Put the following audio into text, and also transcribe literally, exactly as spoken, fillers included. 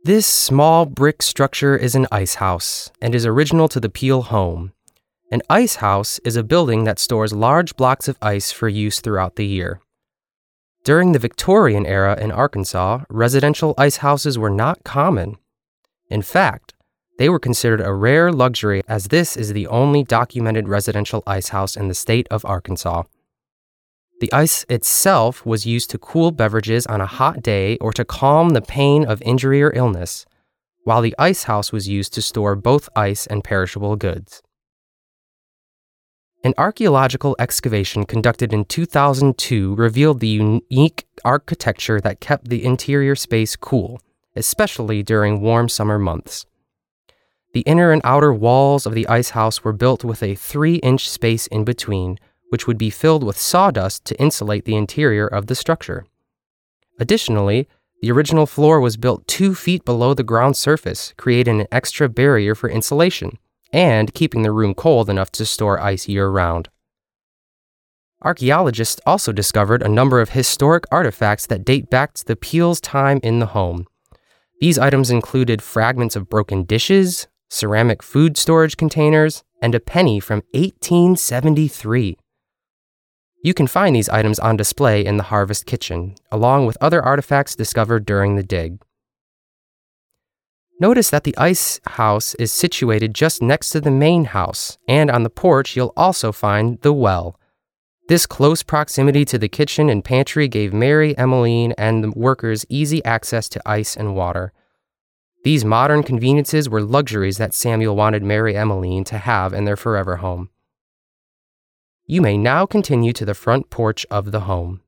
This small brick structure is an ice house and is original to the Peel home. An ice house is a building that stores large blocks of ice for use throughout the year. During the Victorian era in Arkansas, residential ice houses were not common. In fact, they were considered a rare luxury as this is the only documented residential ice house in the state of Arkansas. The ice itself was used to cool beverages on a hot day or to calm the pain of injury or illness, while the ice house was used to store both ice and perishable goods. An archaeological excavation conducted in two thousand two revealed the unique architecture that kept the interior space cool, especially during warm summer months. The inner and outer walls of the ice house were built with a three-inch space in between, which would be filled with sawdust to insulate the interior of the structure. Additionally, the original floor was built two feet below the ground surface, creating an extra barrier for insulation and keeping the room cold enough to store ice year-round. Archaeologists also discovered a number of historic artifacts that date back to the Peel's time in the home. These items included fragments of broken dishes, ceramic food storage containers, and a penny from eighteen seventy-three. You can find these items on display in the Harvest Kitchen, along with other artifacts discovered during the dig. Notice that the ice house is situated just next to the main house, and on the porch you'll also find the well. This close proximity to the kitchen and pantry gave Mary Emmeline and the workers easy access to ice and water. These modern conveniences were luxuries that Samuel wanted Mary Emmeline to have in their forever home. You may now continue to the front porch of the home.